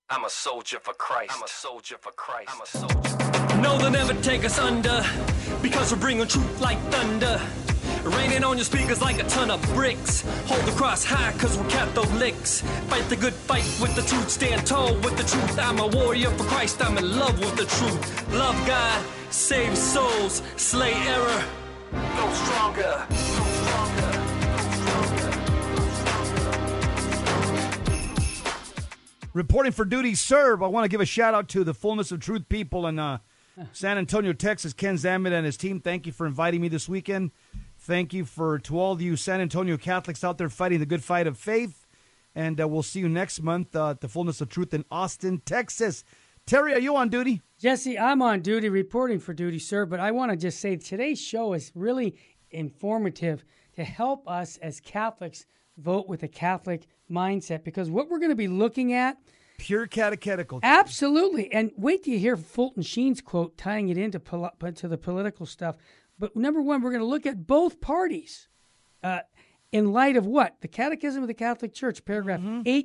I'm a soldier for Christ. I'm a soldier for Christ. I'm a soldier. No, they'll never take us under, because we're bringing truth like thunder. Raining on your speakers like a ton of bricks. Hold the cross high, cause we're Catholics. Fight the good fight with the truth. Stand tall with the truth. I'm a warrior for Christ. I'm in love with the truth. Love God, save souls, slay error. Go stronger. Go stronger. Reporting for duty, sir. I want to give a shout out to the Fullness of Truth people in San Antonio, Texas. Ken Zammit and his team. Thank you for inviting me this weekend. Thank you to all of you San Antonio Catholics out there fighting the good fight of faith. And we'll see you next month at the Fullness of Truth in Austin, Texas. Terry, are you on duty? Jesse, I'm on duty, reporting for duty, sir. But I want to just say today's show is really informative to help us as Catholics vote with a Catholic mindset, because what we're going to be looking at, pure catechetical. Absolutely. And wait till you hear Fulton Sheen's quote tying it into to the political stuff. But number one, we're going to look at both parties in light of what? The Catechism of the Catholic Church, paragraph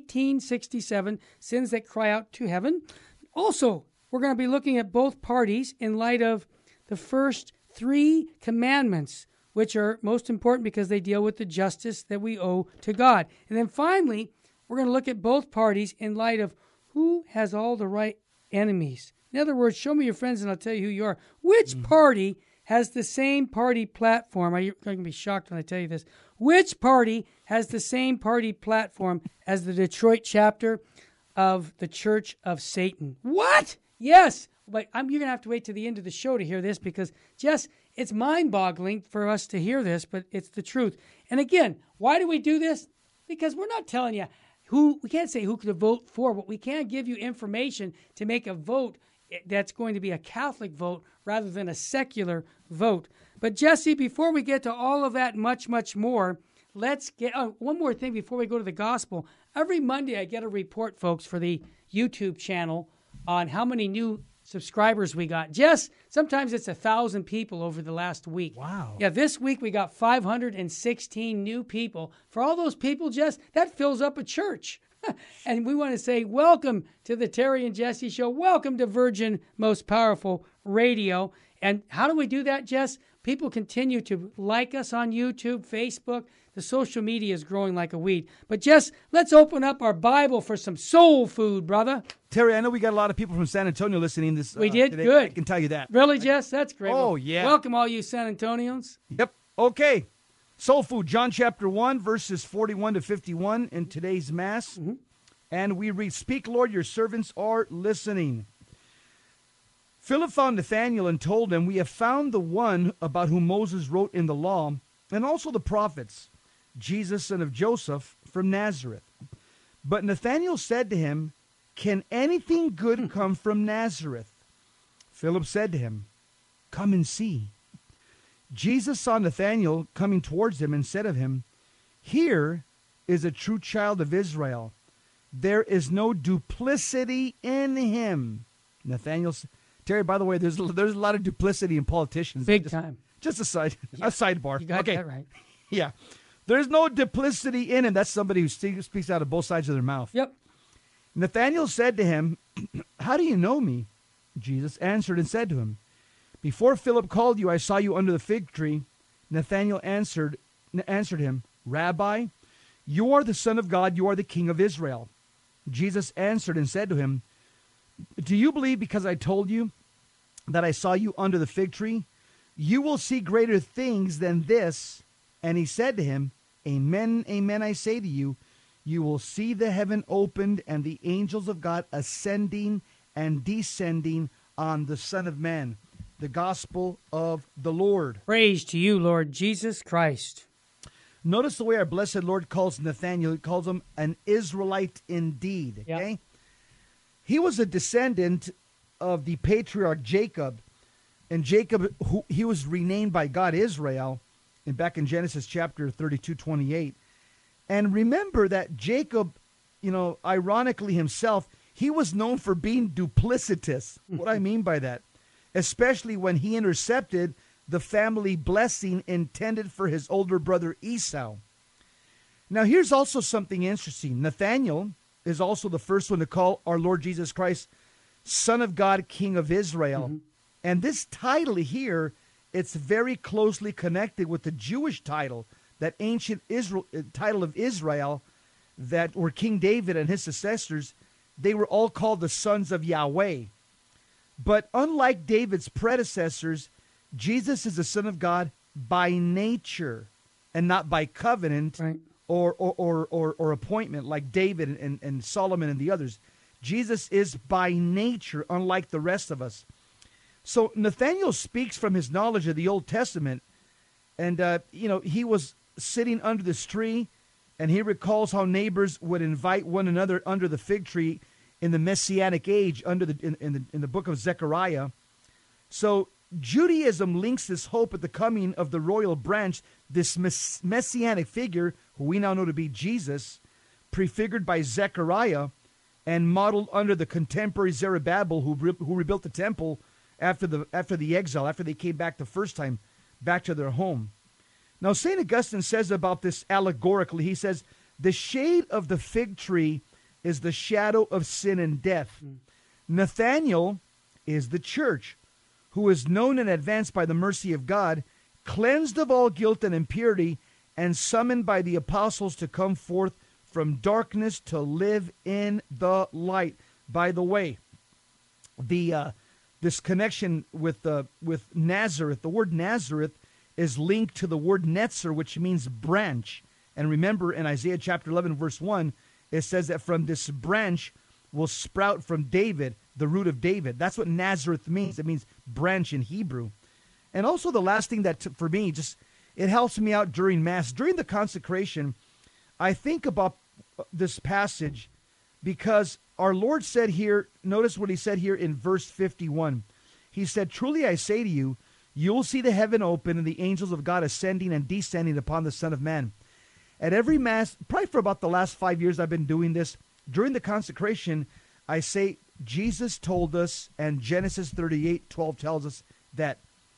1867, sins that cry out to heaven. Also, we're going to be looking at both parties in light of the first 3 commandments, which are most important because they deal with the justice that we owe to God. And then finally, we're going to look at both parties in light of who has all the right enemies. In other words, show me your friends and I'll tell you who you are. Which party has the same party platform? You're going to be shocked when I tell you this. Which party has the same party platform as the Detroit chapter of the Church of Satan? What? Yes. But you're going to have to wait to the end of the show to hear this, because, Jess, it's mind-boggling for us to hear this, but it's the truth. And again, why do we do this? Because we're not telling you we can't say who to vote for, but we can give you information to make a vote that's going to be a Catholic vote rather than a secular vote. But Jesse, before we get to all of that and much, much more, let's get one more thing before we go to the gospel. Every Monday I get a report, folks, for the YouTube channel on how many new subscribers we got. Jess, sometimes it's 1,000 people over the last week. Wow. Yeah, this week we got 516 new people. For all those people, Jess, that fills up a church. And we want to say welcome to the Terry and Jesse Show. Welcome to Virgin Most Powerful Radio. And how do we do that, Jess? People continue to like us on YouTube, Facebook. The social media is growing like a weed. But, Jess, let's open up our Bible for some soul food, brother. Terry, I know we got a lot of people from San Antonio listening this We did? today. Good. I can tell you that. Really, Jess? That's great. Oh, yeah. Welcome, all you San Antonians. Yep. Okay. Soul food, John chapter 1, verses 41 to 51 in today's Mass. And we read, "Speak, Lord, your servants are listening." Philip found Nathanael and told him, "We have found the one about whom Moses wrote in the law, and also the prophets, Jesus, son of Joseph, from Nazareth." But Nathanael said to him, "Can anything good come from Nazareth?" Philip said to him, "Come and see." Jesus saw Nathanael coming towards him and said of him, "Here is a true child of Israel. There is no duplicity in him." Nathanael, Terry, by the way, there's a lot of duplicity in politicians. Big time. Just a sidebar. You got that right. Yeah. There's no duplicity in him. That's somebody who speaks out of both sides of their mouth. Yep. Nathanael said to him, "How do you know me?" Jesus answered and said to him, "Before Philip called you, I saw you under the fig tree." Nathanael answered him, "Rabbi, you are the Son of God, you are the King of Israel." Jesus answered and said to him, "Do you believe because I told you that I saw you under the fig tree? You will see greater things than this." And he said to him, "Amen, amen, I say to you, you will see the heaven opened and the angels of God ascending and descending on the Son of Man." The gospel of the Lord. Praise to you, Lord Jesus Christ. Notice the way our blessed Lord calls Nathanael. He calls him an Israelite indeed. Okay? Yep. He was a descendant of the patriarch Jacob. And Jacob, he was renamed by God Israel, and back in Genesis chapter 32:28. And remember that Jacob, ironically himself, he was known for being duplicitous. What I mean by that, especially when he intercepted the family blessing intended for his older brother Esau. Now, here's also something interesting. Nathanael is also the first one to call our Lord Jesus Christ Son of God, King of Israel. Mm-hmm. And this title here, it's very closely connected with the Jewish title, that ancient Israel title of Israel, that were King David and his successors. They were all called the sons of Yahweh. But unlike David's predecessors, Jesus is the Son of God by nature and not by covenant, Right. or appointment like David and Solomon and the others. Jesus is by nature unlike the rest of us. So Nathanael speaks from his knowledge of the Old Testament. And, he was sitting under this tree, and he recalls how neighbors would invite one another under the fig tree in the Messianic age, in the book of Zechariah. So Judaism links this hope at the coming of the royal branch, this messianic figure, who we now know to be Jesus, prefigured by Zechariah and modeled under the contemporary Zerubbabel, who rebuilt the temple after the exile, after they came back the first time, back to their home. Now, St. Augustine says about this allegorically, he says, the shade of the fig tree is the shadow of sin and death. Nathanael is the church, who is known in advance by the mercy of God, cleansed of all guilt and impurity, and summoned by the apostles to come forth from darkness to live in the light. By the way, this connection with Nazareth, the word Nazareth is linked to the word netzer, which means branch. And remember, in Isaiah chapter 11, verse 1, it says that from this branch will sprout from David, the root of David. That's what Nazareth means. It means branch in Hebrew. And also the last thing that, for me, it helps me out during Mass. During the consecration, I think about this passage because our Lord said here, notice what he said here in verse 51. He said, truly I say to you, you'll see the heaven open and the angels of God ascending and descending upon the Son of Man. At every Mass, probably for about the last 5 years I've been doing this, during the consecration, I say, Jesus told us, and Genesis 38:12 tells us that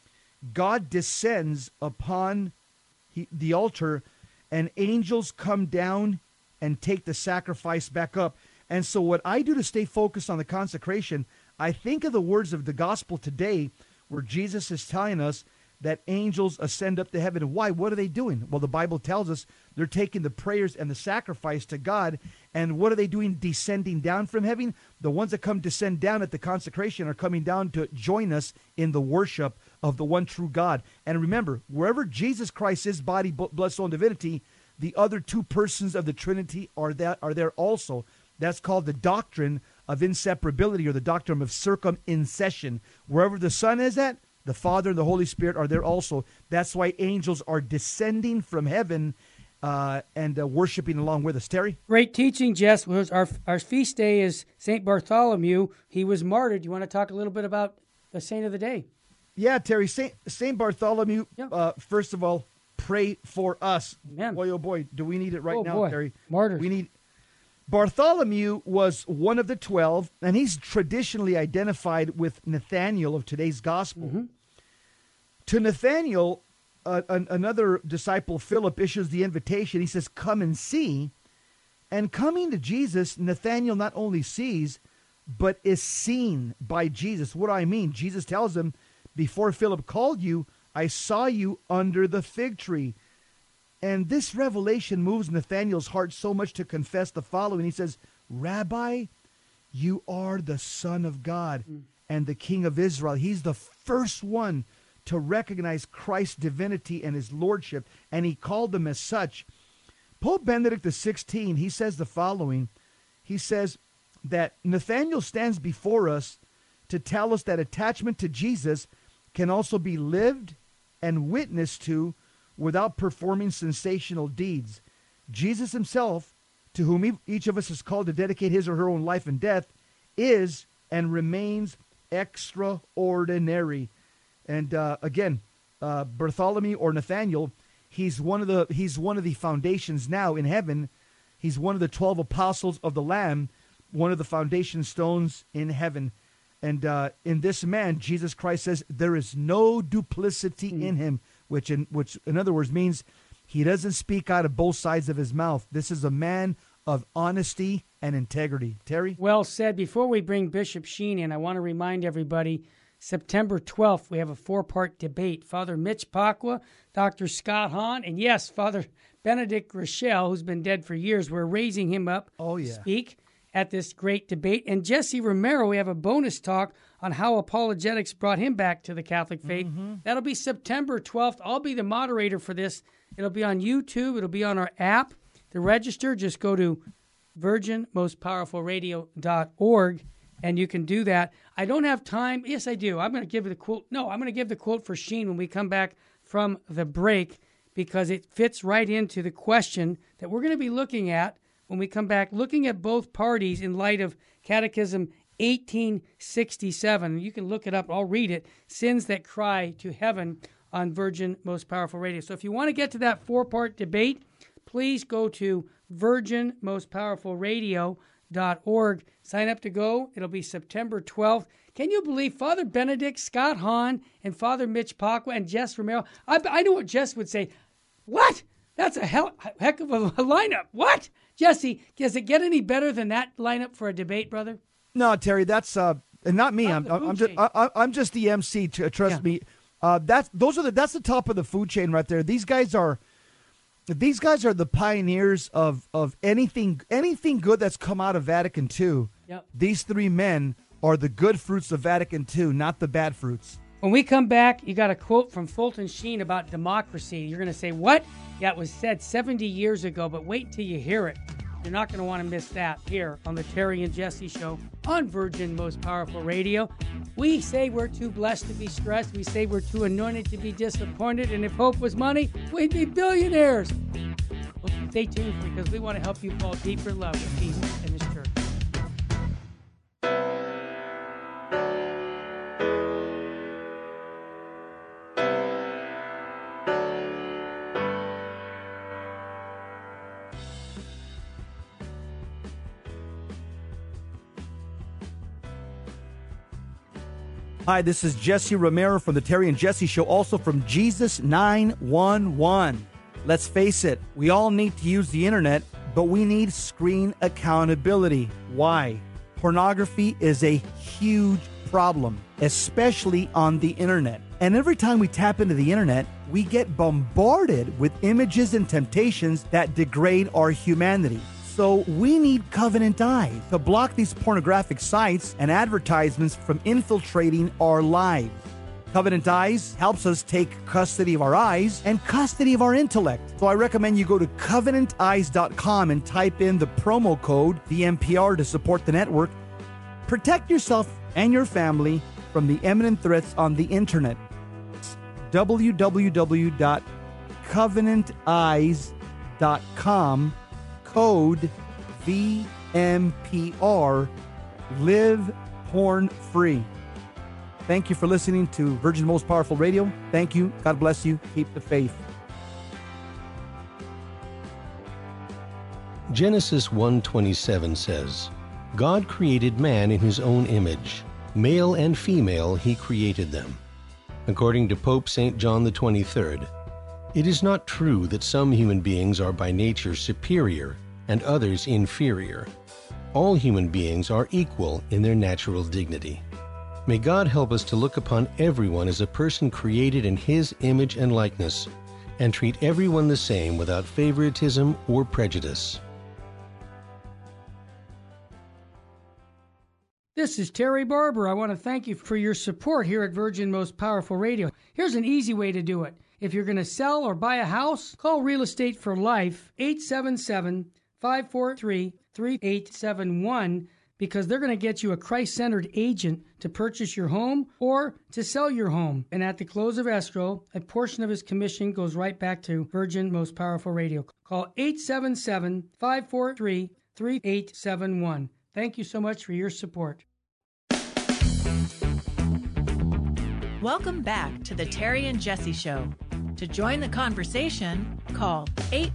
God descends upon the altar and angels come down and take the sacrifice back up. And so what I do to stay focused on the consecration, I think of the words of the gospel today where Jesus is telling us that angels ascend up to heaven. Why? What are they doing? Well, the Bible tells us they're taking the prayers and the sacrifice to God. And what are they doing descending down from heaven? The ones that descend down at the consecration are coming down to join us in the worship of the one true God. And remember, wherever Jesus Christ is, body, blood, soul, and divinity, the other two persons of the Trinity are there also. That's called the doctrine of inseparability, or the doctrine of circumcision. Wherever the Son is at, the Father and the Holy Spirit are there also. That's why angels are descending from heaven and worshiping along with us. Terry? Great teaching, Jess. Our feast day is St. Bartholomew. He was martyred. You want to talk a little bit about the saint of the day? Yeah, Terry. Saint Bartholomew, Yeah. First of all, pray for us. Amen. Boy, oh boy, do we need it right now, boy. Terry. Martyrs. Bartholomew was one of the 12, and he's traditionally identified with Nathanael of today's gospel. Mm-hmm. To Nathanael, another disciple, Philip, issues the invitation. He says, come and see. And coming to Jesus, Nathanael not only sees, but is seen by Jesus. What do I mean? Jesus tells him, before Philip called you, I saw you under the fig tree. And this revelation moves Nathanael's heart so much to confess the following. He says, Rabbi, you are the Son of God and the King of Israel. He's the first one to recognize Christ's divinity and his lordship, and he called them as such. Pope Benedict XVI, he says the following. He says that Nathanael stands before us to tell us that attachment to Jesus can also be lived and witnessed to without performing sensational deeds. Jesus himself, to whom each of us is called to dedicate his or her own life and death, is and remains extraordinary. And again, Bartholomew or Nathanael, he's one of the foundations now in heaven. He's one of the 12 apostles of the Lamb, one of the foundation stones in heaven. And in this man, Jesus Christ says there is no duplicity in him, which in other words means he doesn't speak out of both sides of his mouth. This is a man of honesty and integrity. Terry? Well said. Before we bring Bishop Sheen in, I want to remind everybody, September 12th, we have a 4-part debate. Father Mitch Pacwa, Dr. Scott Hahn, and yes, Father Benedict Rochelle, who's been dead for years. We're raising him up to speak at this great debate. And Jesse Romero, we have a bonus talk on how apologetics brought him back to the Catholic faith. That'll be September 12th. I'll be the moderator for this. It'll be on YouTube. It'll be on our app. To register, just go to virginmostpowerfulradio.org, and you can do that. I don't have time. Yes, I do. I'm going to give the quote. No, I'm going to give the quote for Sheen when we come back from the break, because it fits right into the question that we're going to be looking at when we come back, looking at both parties in light of Catechism 1867. You can look it up. I'll read it. Sins That Cry to Heaven on Virgin Most Powerful Radio. So if you want to get to that 4-part debate, please go to virginmostpowerfulradio.org. Sign up to go. It'll be September 12th. Can you believe Father Benedict, Scott Hahn, and Father Mitch Pacwa and Jess Romero? I know what Jess would say. What? That's a heck of a lineup. What? Jesse, does it get any better than that lineup for a debate, brother? No, Terry, that's and not me. I'm just the MC. Trust me. That's the top of the food chain right there. These guys are the pioneers of anything good that's come out of Vatican II. Yep. These 3 men are the good fruits of Vatican II, not the bad fruits. When we come back, you got a quote from Fulton Sheen about democracy. You're going to say, what? Yeah, it was said 70 years ago, but wait till you hear it. You're not going to want to miss that here on the Terry and Jesse Show on Virgin Most Powerful Radio. We say we're too blessed to be stressed. We say we're too anointed to be disappointed. And if hope was money, we'd be billionaires. Well, stay tuned, because we want to help you fall deeper in love with Jesus and His church. Hi, this is Jesse Romero from the Terry and Jesse Show, also from Jesus 911. Let's face it, we all need to use the internet, but we need screen accountability. Why? Pornography is a huge problem, especially on the internet. And every time we tap into the internet, we get bombarded with images and temptations that degrade our humanity. So we need Covenant Eyes to block these pornographic sites and advertisements from infiltrating our lives. Covenant Eyes helps us take custody of our eyes and custody of our intellect. So I recommend you go to covenanteyes.com and type in the promo code VMPR to support the network. Protect yourself and your family from the imminent threats on the internet. It's www.covenanteyes.com, code VMPR, live porn free. Thank you for listening to Virgin Most Powerful Radio. Thank you. God bless you. Keep the faith. Genesis 1:27 says, God created man in his own image. Male and female he created them. According to Pope St. John the 23rd, it is not true that some human beings are by nature superior and others inferior. All human beings are equal in their natural dignity. May God help us to look upon everyone as a person created in His image and likeness, and treat everyone the same without favoritism or prejudice. This is Terry Barber. I want to thank you for your support here at Virgin Most Powerful Radio. Here's an easy way to do it. If you're going to sell or buy a house, call Real Estate for Life, 877-543-3871, because they're going to get you a Christ-centered agent to purchase your home or to sell your home. And at the close of escrow, a portion of his commission goes right back to Virgin Most Powerful Radio. Call 877-543-3871. Thank you so much for your support. Welcome back to the Terry and Jesse Show. To join the conversation, call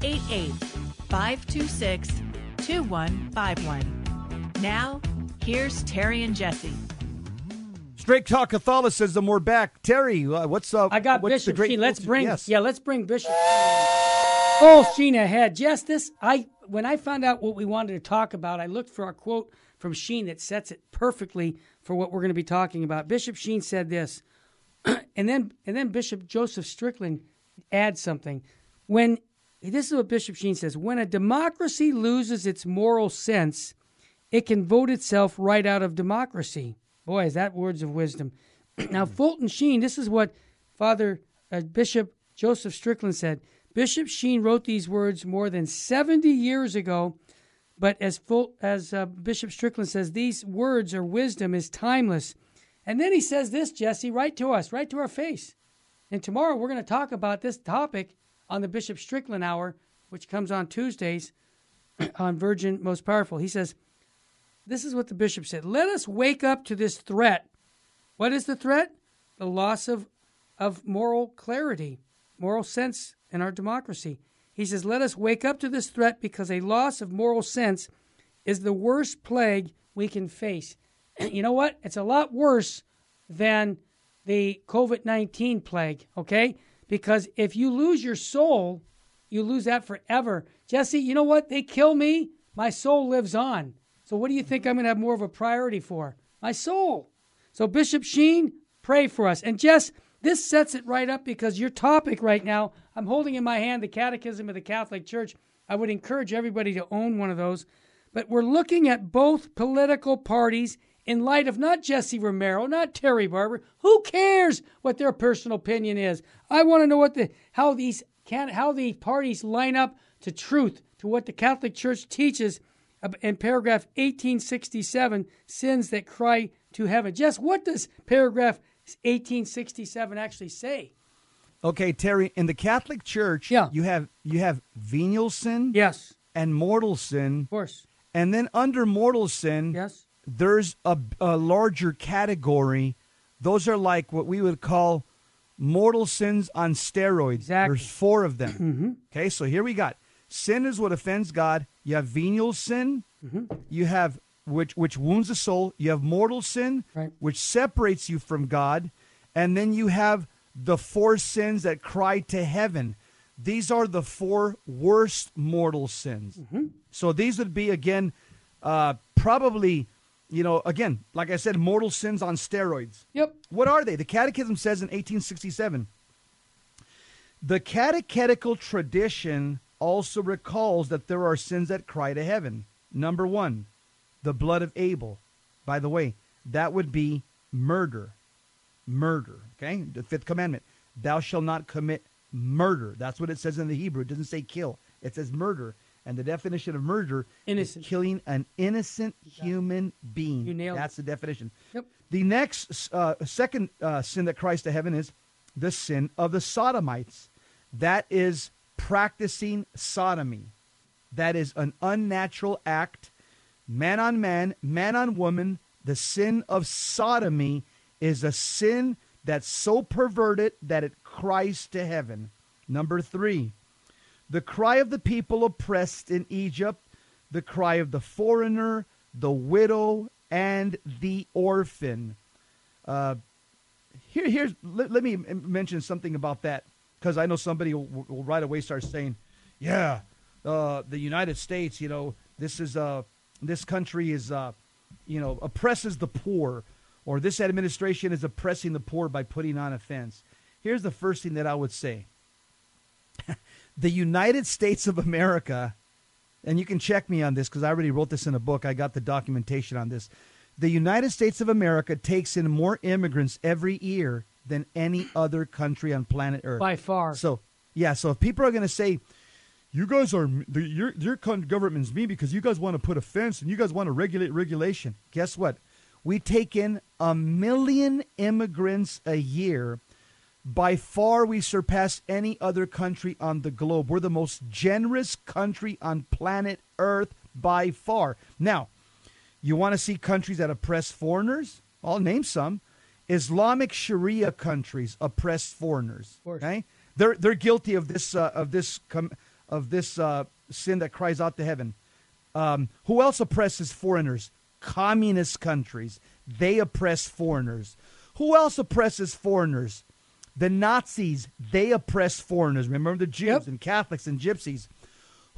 888-526-2151. Now, here's Terry and Jesse. Straight Talk Catholicism, we're back. Terry, what's up? I got what's Bishop Sheen. Let's bring yes. Bishop Sheen. Full Sheen ahead. Just this, when I found out what we wanted to talk about, I looked for a quote from Sheen that sets it perfectly for what we're going to be talking about. Bishop Sheen said this, and then Bishop Joseph Strickland adds something. This is what Bishop Sheen says: when a democracy loses its moral sense, it can vote itself right out of democracy. Boy, is that words of wisdom. Now, Fulton Sheen, this is what Bishop Joseph Strickland said. Bishop Sheen wrote these words more than 70 years ago, but as Bishop Strickland says, these words or wisdom is timeless. And then he says this, Jesse, right to us, right to our face. And tomorrow we're going to talk about this topic on the Bishop Strickland Hour, which comes on Tuesdays on Virgin Most Powerful. He says, this is what the bishop said: let us wake up to this threat. What is the threat? The loss of moral clarity, moral sense in our democracy. He says, let us wake up to this threat because a loss of moral sense is the worst plague we can face. You know what? It's a lot worse than the COVID-19 plague, okay? Because if you lose your soul, you lose that forever. Jesse, you know what? They kill me, my soul lives on. So what do you think I'm going to have more of a priority for? My soul. So Bishop Sheen, pray for us. And Jess, this sets it right up because your topic right now, I'm holding in my hand the Catechism of the Catholic Church. I would encourage everybody to own one of those. But we're looking at both political parties in light of not Jesse Romero, not Terry Barber. Who cares what their personal opinion is? I want to know how the parties line up to truth, to what the Catholic Church teaches in paragraph 1867, sins that cry to heaven. Jess, what does paragraph 1867 actually say? Okay, Terry, in the Catholic Church, you have venial sin, yes, and mortal sin, of course, and then under mortal sin, yes, there's a larger category. Those are like what we would call mortal sins on steroids. Exactly. There's 4 of them. Mm-hmm. Okay, so here we got sin is what offends God. You have venial sin. Mm-hmm. You have which wounds the soul. You have mortal sin, right, which separates you from God, and then you have the 4 sins that cry to heaven. These are the 4 worst mortal sins. Mm-hmm. So these would be, again, probably, again, like I said, mortal sins on steroids. Yep. What are they? The Catechism says in 1867, the catechetical tradition also recalls that there are sins that cry to heaven. Number 1, the blood of Abel. By the way, that would be murder. Murder, okay? The 5th commandment. Thou shalt not commit murder. That's what it says in the Hebrew. It doesn't say kill. It says murder. And the definition of murder is killing an innocent human being. You nailed it. That's the definition. Yep. The next, second sin that cries to heaven is the sin of the sodomites. That is practicing sodomy. That is an unnatural act, man on woman. The sin of sodomy is a sin that's so perverted that it cries to heaven. Number 3, the cry of the people oppressed in Egypt, the cry of the foreigner, the widow, and the orphan. Let me mention something about that, because I know somebody will right away start saying, yeah, the United States, this country is, oppresses the poor, or this administration is oppressing the poor by putting on a fence. Here's the first thing that I would say. The United States of America, and you can check me on this because I already wrote this in a book. I got the documentation on this. The United States of America takes in more immigrants every year than any other country on planet Earth. By far. So if people are going to say, you guys are, your government's mean because you guys want to put a fence and you guys want to regulate regulation. Guess what? We take in 1 million immigrants a year. By far, we surpass any other country on the globe. We're the most generous country on planet Earth by far. Now, you want to see countries that oppress foreigners? I'll name some. Islamic Sharia countries oppress foreigners. Okay, they're guilty of this sin that cries out to heaven. Who else oppresses foreigners? Communist countries. They oppress foreigners. Who else oppresses foreigners? The Nazis. They oppress foreigners. Remember the Jews and Catholics and Gypsies.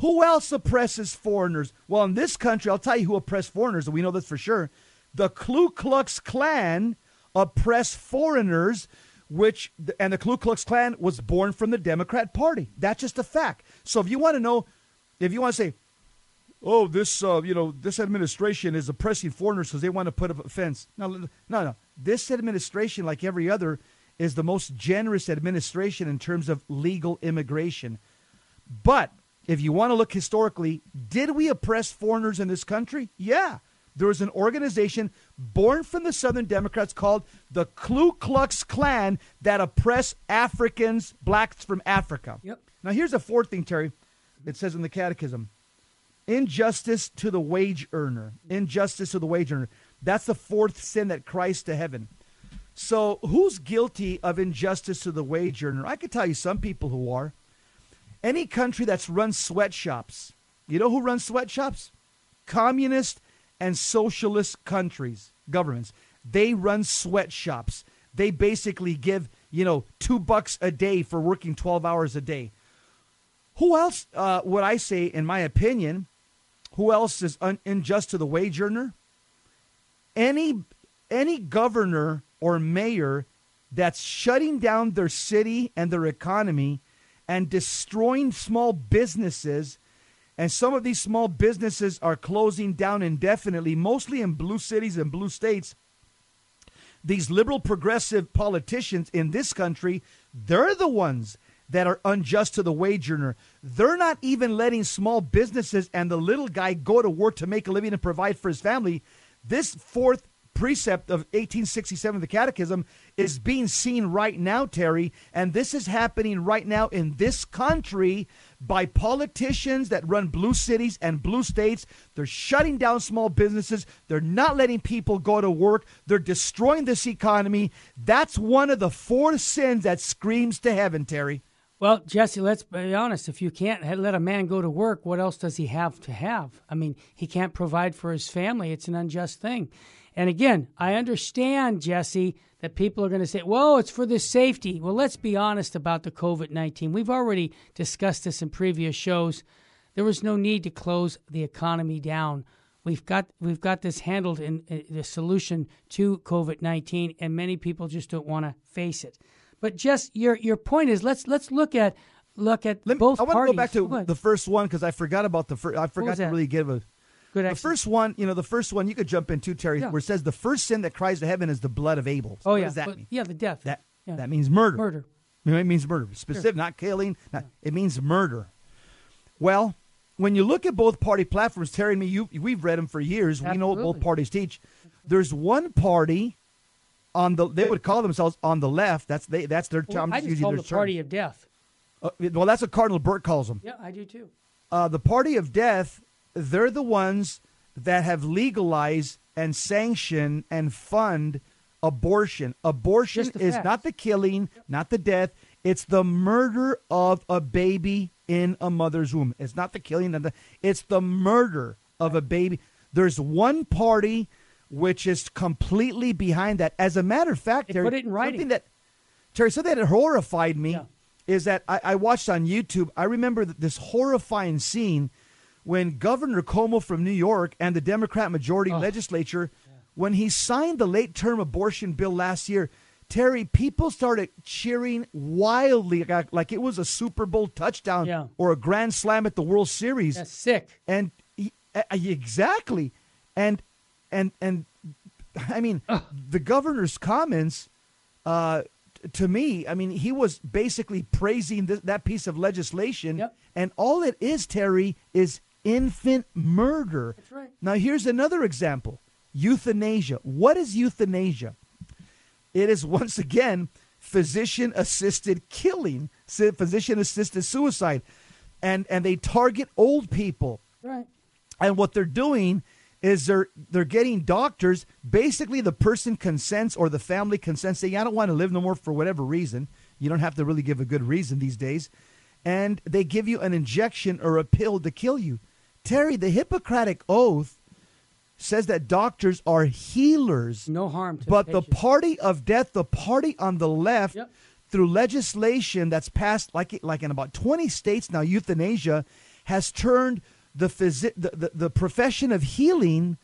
Who else oppresses foreigners? Well, in this country, I'll tell you who oppressed foreigners, and we know this for sure. The Ku Klux Klan oppressed foreigners, and the Ku Klux Klan was born from the Democrat Party. That's just a fact. So if you want to say, oh, this administration is oppressing foreigners because they want to put up a fence. No. This administration, like every other, is the most generous administration in terms of legal immigration. But if you want to look historically, did we oppress foreigners in this country? Yeah. There was an organization born from the Southern Democrats called the Ku Klux Klan that oppressed Africans, blacks from Africa. Yep. Now, here's a fourth thing, Terry. It says in the Catechism, injustice to the wage earner. Injustice to the wage earner. That's the fourth sin that cries to heaven. So who's guilty of injustice to the wage earner? I could tell you some people who are. Any country that's run sweatshops. You know who runs sweatshops? Communist and socialist countries, governments. They run sweatshops. They basically give, $2 a day for working 12 hours a day. Who else would I say, in my opinion, who else is unjust to the wage earner? Any governor or mayor that's shutting down their city and their economy and destroying small businesses, and some of these small businesses are closing down indefinitely, mostly in blue cities and blue states. These liberal progressive politicians in this country, they're the ones that are unjust to the wage earner. They're not even letting small businesses and the little guy go to work to make a living and provide for his family. This fourth precept of 1867, the Catechism, is being seen right now, Terry, and this is happening right now in this country by politicians that run blue cities and blue states. They're shutting down small businesses. They're not letting people go to work. They're destroying this economy. That's one of the four sins that screams to heaven, Terry. Well, Jesse, let's be honest. If you can't let a man go to work, what else does he have to have? I mean, he can't provide for his family. It's an unjust thing. And again, I understand, Jesse, that people are going to say, well, it's for the safety. Well, let's be honest about the COVID-19. We've already discussed this in previous shows. There was no need to close the economy down. We've got this handled in the solution to COVID-19, and many people just don't want to face it. But just your point is, let's look at both parties. I want to go back to the first one because I forgot about the first. I forgot to really give a. Good. The first one, you could jump into, Terry, where it says the first sin that cries to heaven is the blood of Abel. So what does that mean? Yeah, the death. That means murder. Murder. It means murder. Specific, not killing. It means murder. Well, when you look at both party platforms, Terry and me, we've read them for years. Absolutely. We know what both parties teach. There's one party they would call themselves on the left. That's their term. I just call them the party of death. Well, that's what Cardinal Burke calls them. Yeah, I do too. The party of death, they're the ones that have legalized and sanctioned and fund abortion. Abortion is not the killing, not the death. It's the murder of a baby in a mother's womb. It's not the killing. It's the murder of a baby. There's one party which is completely behind that. As a matter of fact, Terry, put it in writing. Something that horrified me is that I watched on YouTube. I remember this horrifying scene when Governor Cuomo from New York and the Democrat majority legislature, when he signed the late-term abortion bill last year, Terry, people started cheering wildly like it was a Super Bowl touchdown or a grand slam at the World Series. That's sick. And exactly. And I mean, the governor's comments, to me, I mean, he was basically praising that piece of legislation. Yep. And all it is, Terry, is infant murder. That's right. Now, here's another example. Euthanasia. What is euthanasia? It is, once again, physician-assisted killing, physician-assisted suicide. And they target old people. Right. And what they're doing is they're getting doctors. Basically, the person consents or the family consents, saying, I don't want to live no more for whatever reason. You don't have to really give a good reason these days. And they give you an injection or a pill to kill you. Terry, the Hippocratic Oath says that doctors are healers. No harm to But the the party of death, the party on the left, through legislation that's passed like in about 20 states now, euthanasia, has turned the profession of healing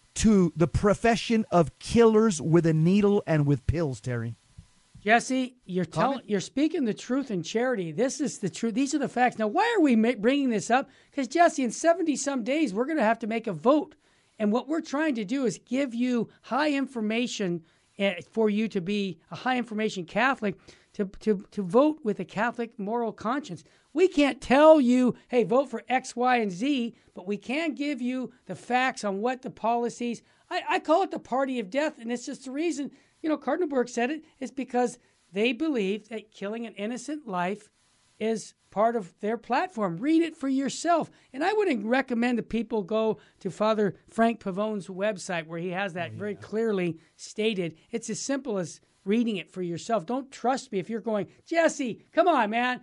to the profession of killers with a needle and with pills, Terry. Jesse, you're speaking the truth in charity. This is the truth. These are the facts. Now, why are we bringing this up? Because, Jesse, in 70-some days, we're going to have to make a vote. And what we're trying to do is give you high information for you to be a high information Catholic, to vote with a Catholic moral conscience. We can't tell you, hey, vote for X, Y, and Z, but we can give you the facts on what the policies. I call it the party of death, and it's just the reason, Cardinal Burke said it, is because they believe that killing an innocent life is part of their platform. Read it for yourself. And I wouldn't recommend that people go to Father Frank Pavone's website where he has that very clearly stated. It's as simple as reading it for yourself. Don't trust me if you're going, Jesse, come on, man.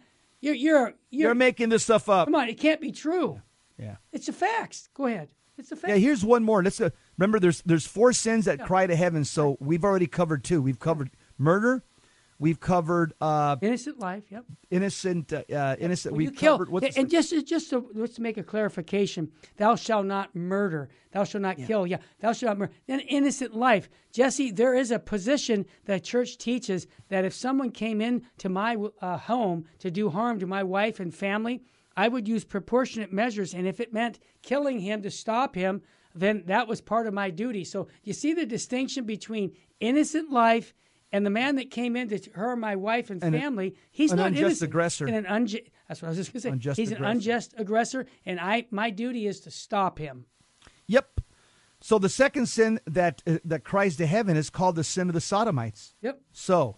You're making this stuff up. Come on, it can't be true. Yeah. It's the facts. Go ahead. It's the facts. Yeah, here's one more. Let's remember there's 4 sins that cry to heaven, so we've already covered 2. We've covered murder. We've covered innocent life. Yep. Innocent. Well, we've covered. Let's make a clarification. Thou shalt not murder. Thou shalt not kill. Yeah. Thou shalt not murder. Then innocent life. Jesse, there is a position that church teaches that if someone came into my home to do harm to my wife and family, I would use proportionate measures, and if it meant killing him to stop him, then that was part of my duty. So you see the distinction between innocent life and the man that came in to harm my wife and family. He's not innocent. Unjust aggressor. That's what I was just going to say. He's an unjust aggressor, and my duty is to stop him. Yep. So the second sin that cries to heaven is called the sin of the Sodomites. Yep. So,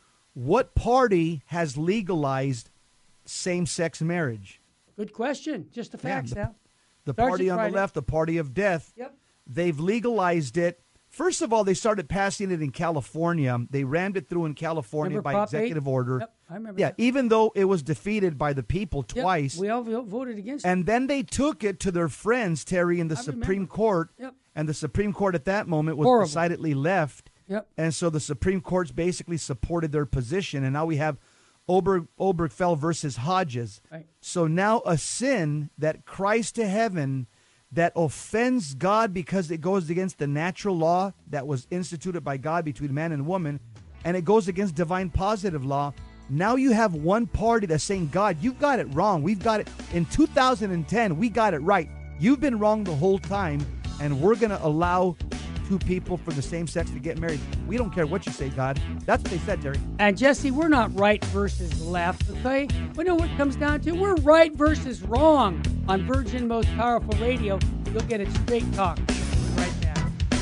what party has legalized same-sex marriage? Good question. Just the facts now. The party on the left, the party of death. Yep. They've legalized it. First of all, they started passing it in California. They rammed it through in California by executive order. Yep, I remember that. Even though it was defeated by the people twice. We all voted against it. And then they took it to their friends, Terry, in the Supreme Court. Yep. And the Supreme Court at that moment was decidedly left. Yep. And so the Supreme Court's basically supported their position. And now we have Obergefell versus Hodges. Right. So now a sin that cries to heaven, that offends God because it goes against the natural law that was instituted by God between man and woman, and it goes against divine positive law. Now you have one party that's saying, God, you've got it wrong. We've got it. In 2010, we got it right. You've been wrong the whole time, and we're going to allow 2 people from the same sex to get married. We don't care what you say, God. That's what they said, Terry. And Jesse, we're not right versus left, okay? We know what it comes down to. We're right versus wrong on Virgin Most Powerful Radio. You'll get it straight talk right back.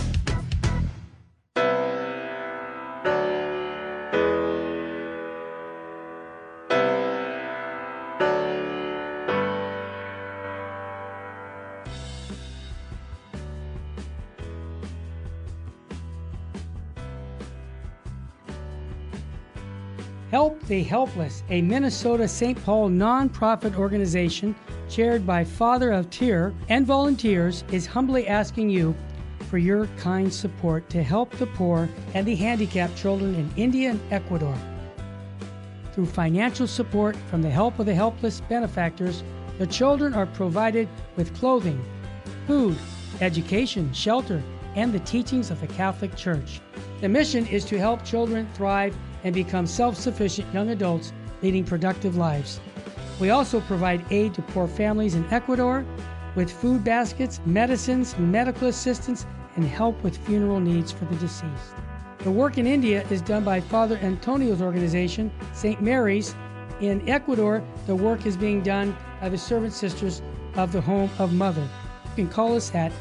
Help the Helpless, a Minnesota St. Paul nonprofit organization chaired by Father of Tyr and volunteers, is humbly asking you for your kind support to help the poor and the handicapped children in India and Ecuador. Through financial support from the Help of the Helpless benefactors, the children are provided with clothing, food, education, shelter, and the teachings of the Catholic Church. The mission is to help children thrive and become self-sufficient young adults leading productive lives. We also provide aid to poor families in Ecuador with food baskets, medicines, medical assistance, and help with funeral needs for the deceased. The work in India is done by Father Antonio's organization, St. Mary's. In Ecuador, the work is being done by the Servant Sisters of the Home of Mother. You can call us at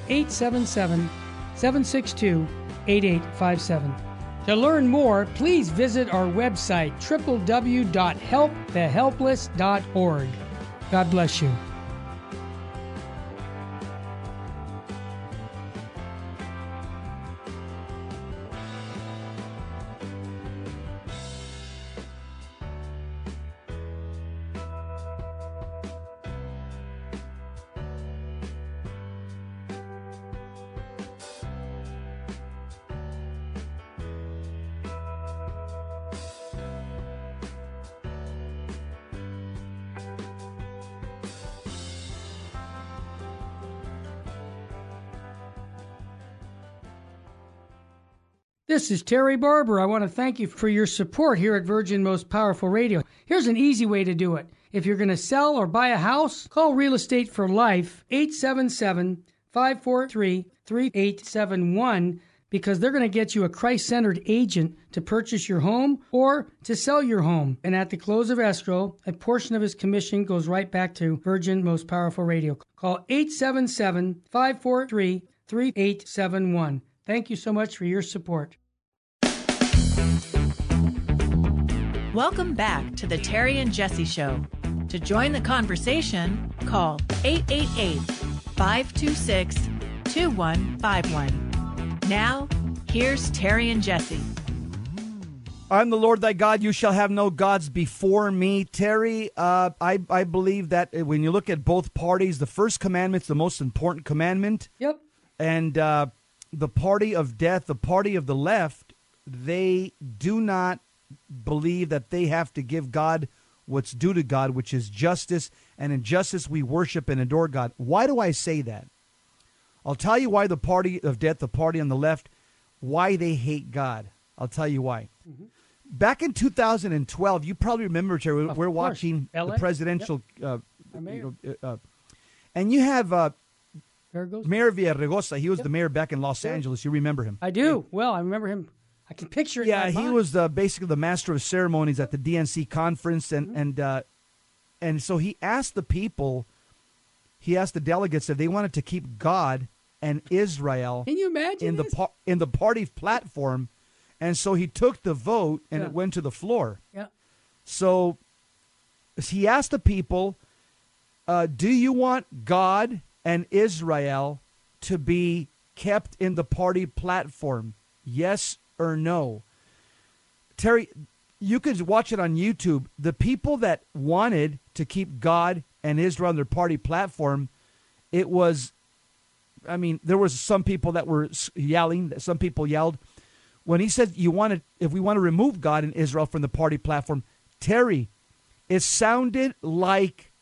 877-762-8857. To learn more, please visit our website, www.helpthehelpless.org. God bless you. This is Terry Barber. I want to thank you for your support here at Virgin Most Powerful Radio. Here's an easy way to do it. If you're going to sell or buy a house, call Real Estate for Life, 877-543-3871, because they're going to get you a Christ-centered agent to purchase your home or to sell your home. And at the close of escrow, a portion of his commission goes right back to Virgin Most Powerful Radio. Call 877-543-3871. Thank you so much for your support. Welcome back to the Terry and Jesse Show. To join the conversation, call 888-526-2151. Now, here's Terry and Jesse. I'm the Lord thy God. You shall have no gods before me. Terry, I believe that when you look at both parties, the first commandment's the most important commandment. Yep. And the party of death, the party of the left, they do not believe that they have to give God what's due to God, which is justice. And in justice, we worship and adore God. Why do I say that? I'll tell you why the party of death, the party on the left, why they hate God. I'll tell you why. Mm-hmm. Back in 2012, you probably remember, Terry, we're watching the presidential, yep. And you have Mayor Villaraigosa. He was the mayor back in Los Angeles. You remember him? I do. Well, I remember him. I can picture it. Yeah, in my mind. was basically the master of ceremonies at the DNC conference, and so he asked the people, he asked the delegates if they wanted to keep God and Israel. Can you imagine in the party platform, and so he took the vote and it went to the floor. Yeah. So he asked the people, do you want God and Israel to be kept in the party platform? Yes or no? Terry, you could watch it on YouTube. The people that wanted to keep God and Israel on their party platform, it was, I mean, there was some people that were yelling. Some people yelled. When he said if we want to remove God and Israel from the party platform, Terry, it sounded like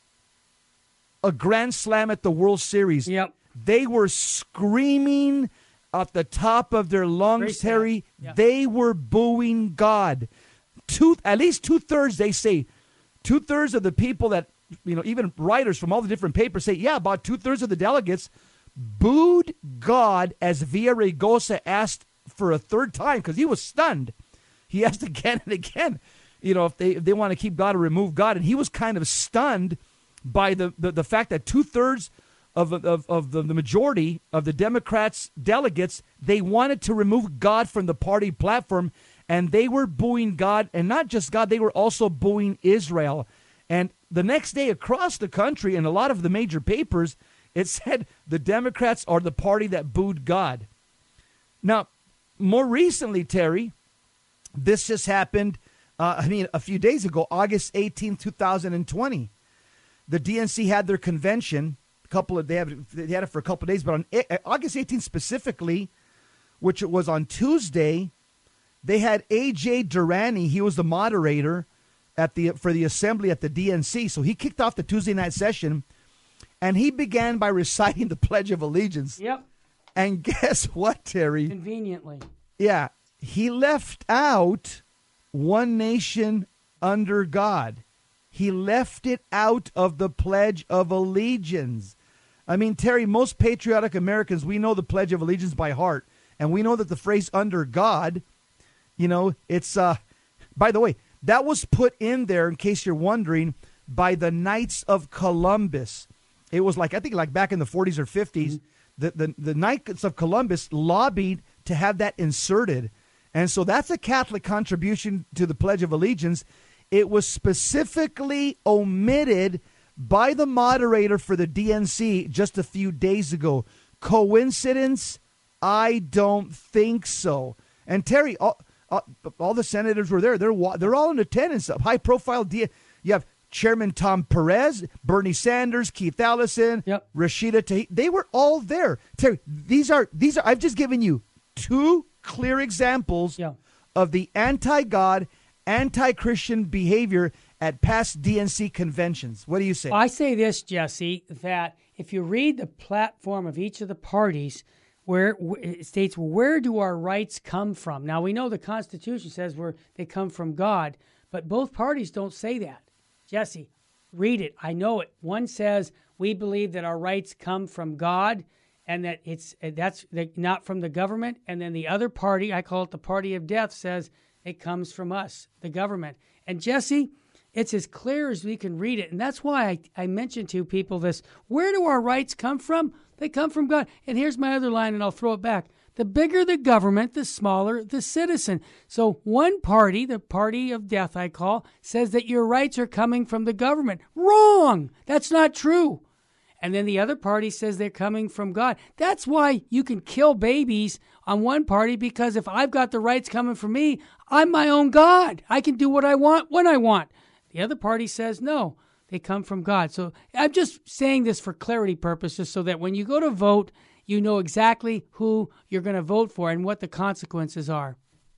a grand slam at the World Series. Yep. They were screaming at the top of their lungs, Terry. Yeah. They were booing God. At least 2/3, they say. 2/3 of the people that, even writers from all the different papers say, about 2/3 of the delegates booed God as Villaraigosa asked for a third time because he was stunned. He asked again and again, if they want to keep God or remove God. And he was kind of stunned by the fact that 2/3 of the majority of the Democrats' delegates, they wanted to remove God from the party platform, and they were booing God, and not just God, they were also booing Israel. And the next day across the country, in a lot of the major papers, it said the Democrats are the party that booed God. Now, more recently, Terry, this just happened, a few days ago, August 18, 2020. The DNC had their convention. They had it for a couple of days, but on August 18th specifically, which it was on Tuesday, they had A.J. Durrani. He was the moderator for the assembly at the DNC. So he kicked off the Tuesday night session, and he began by reciting the Pledge of Allegiance. Yep. And guess what, Terry? Conveniently. Yeah. He left out one nation under God. He left it out of the Pledge of Allegiance. I mean, Terry, most patriotic Americans, we know the Pledge of Allegiance by heart. And we know that the phrase under God, it's, by the way, that was put in there, in case you're wondering, by the Knights of Columbus. It was I think back in the 40s or 50s, the Knights of Columbus lobbied to have that inserted. And so that's a Catholic contribution to the Pledge of Allegiance. It was specifically omitted by the moderator for the DNC just a few days ago. Coincidence? I don't think so. And Terry, all the senators were there. They're all in attendance. High profile. You have Chairman Tom Perez, Bernie Sanders, Keith Ellison, Rashida Tlaib. They were all there. Terry, these are. I've just given you two clear examples of the anti-God, anti-Christian behavior at past DNC conventions. What do you say? I say this, Jesse, that if you read the platform of each of the parties, where it states, where do our rights come from? Now, we know the Constitution says they come from God, but both parties don't say that. Jesse, read it. I know it. One says we believe that our rights come from God and that that's not from the government. And then the other party, I call it the party of death, says it comes from us, the government. And Jesse, it's as clear as we can read it. And that's why I mentioned to people this, where do our rights come from? They come from God. And here's my other line, and I'll throw it back. The bigger the government, the smaller the citizen. So one party, the party of death I call, says that your rights are coming from the government. Wrong! That's not true. And then the other party says they're coming from God. That's why you can kill babies on one party, because if I've got the rights coming from me, I'm my own God. I can do what I want when I want. The other party says no, they come from God. So I'm just saying this for clarity purposes so that when you go to vote, you know exactly who you're going to vote for and what the consequences are.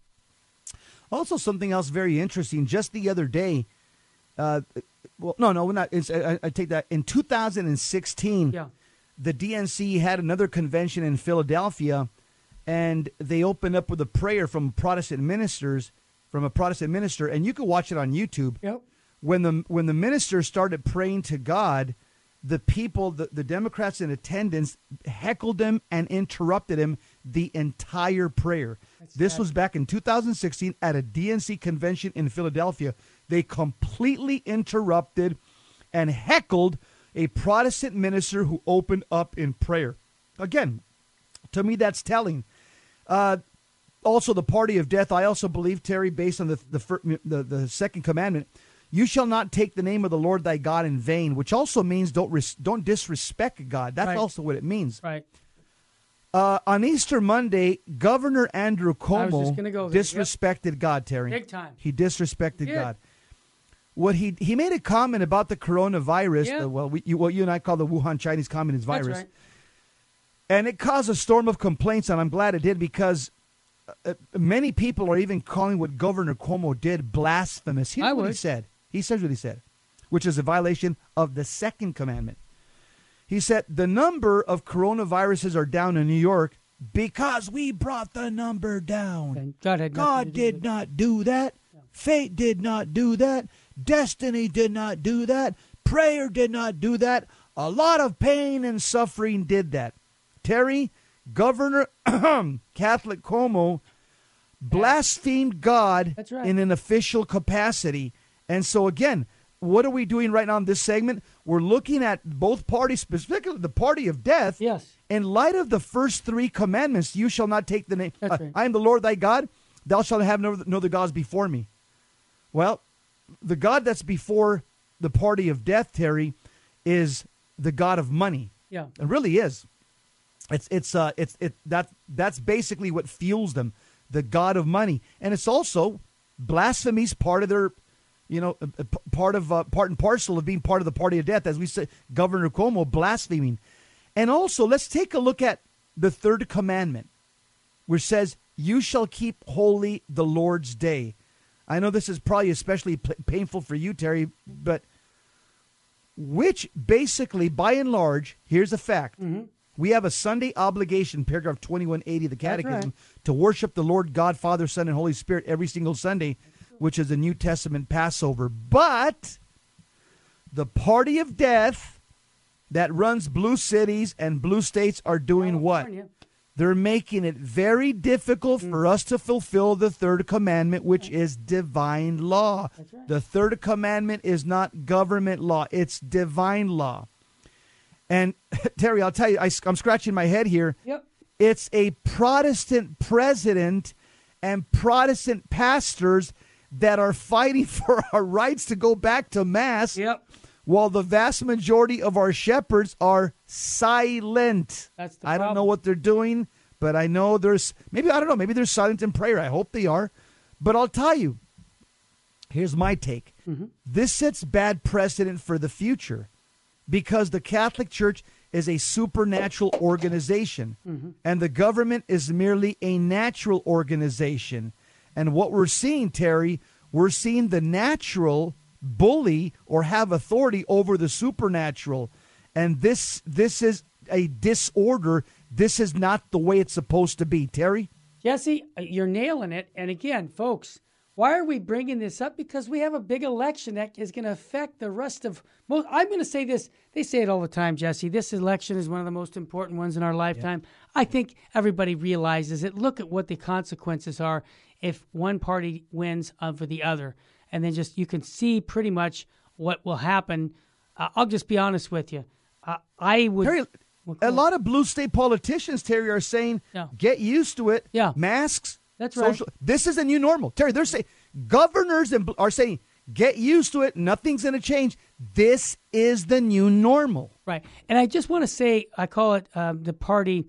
Also, something else very interesting. Just the other day, we're not. I take that. In 2016, the DNC had another convention in Philadelphia, and they opened up with a prayer from a Protestant minister, and you can watch it on YouTube. Yep. When the minister started praying to God, the people, the Democrats in attendance, heckled him and interrupted him the entire prayer. This was back in 2016 at a DNC convention in Philadelphia. They completely interrupted and heckled a Protestant minister who opened up in prayer. Again, to me, that's telling. Also, the party of death, I also believe, Terry, based on the second commandment, you shall not take the name of the Lord thy God in vain, which also means don't disrespect God. That's also what it means. Right. On Easter Monday, Governor Andrew Cuomo disrespected God, Terry. Big time. He disrespected God. What he made a comment about the coronavirus, you and I call the Wuhan Chinese Communist virus. That's right. And it caused a storm of complaints, and I'm glad it did, because many people are even calling what Governor Cuomo did blasphemous. Here's what he said. He says what he said, which is a violation of the second commandment. He said, the number of coronaviruses are down in New York because we brought the number down. God did not do that. Fate did not do that. Destiny did not do that. Prayer did not do that. A lot of pain and suffering did that. Terry, Governor Catholic Cuomo blasphemed God in an official capacity. And so, again, what are we doing right now in this segment? We're looking at both parties, specifically the party of death. Yes. In light of the first three commandments, you shall not take the name. I am the Lord thy God. Thou shalt have no other gods before me. Well, the God that's before the party of death, Terry, is the God of money. Yeah. It really is. That's basically what fuels them, the God of money. And it's also blasphemy's part of their, part and parcel of being part of the party of death, as we said, Governor Cuomo blaspheming. And also, let's take a look at the third commandment, which says, you shall keep holy the Lord's day. I know this is probably especially painful for you, Terry, but which basically, by and large, here's a fact. Mm-hmm. We have a Sunday obligation, paragraph 2180 of the Catechism, to worship the Lord God, Father, Son, and Holy Spirit every single Sunday, which is the New Testament Passover. But the party of death that runs blue cities and blue states are doing what? They're making it very difficult for us to fulfill the third commandment, which is divine law. Right. The third commandment is not government law. It's divine law. And, Terry, I'll tell you, I'm scratching my head here. Yep. It's a Protestant president and Protestant pastors that are fighting for our rights to go back to Mass. Yep. While the vast majority of our shepherds are silent. That's the I problem. don't know what they're doing, but I know maybe they're silent in prayer. I hope they are. But I'll tell you, here's my take. Mm-hmm. This sets bad precedent for the future because the Catholic Church is a supernatural organization, mm-hmm. and the government is merely a natural organization. And what we're seeing, Terry, we're seeing the natural bully or have authority over the supernatural. And this is a disorder this is not the way it's supposed to be. Terry? Jesse, you're nailing it. And again, folks, why are we bringing this up? Because we have a big election that is going to affect the rest of most. I'm going to say this. They say it all the time, Jesse. This election is one of the most important ones in our lifetime. Yeah. I think everybody realizes it. Look at what the consequences are if one party wins over the other. And then just you can see pretty much what will happen. I'll just be honest with you. I would... Terry, a lot of blue state politicians, Terry, are saying, get used to it. Yeah. Masks. That's right. This is a new normal. Terry, they're saying, governors are saying, get used to it. Nothing's going to change. This is the new normal. Right. And I just want to say, I call it the party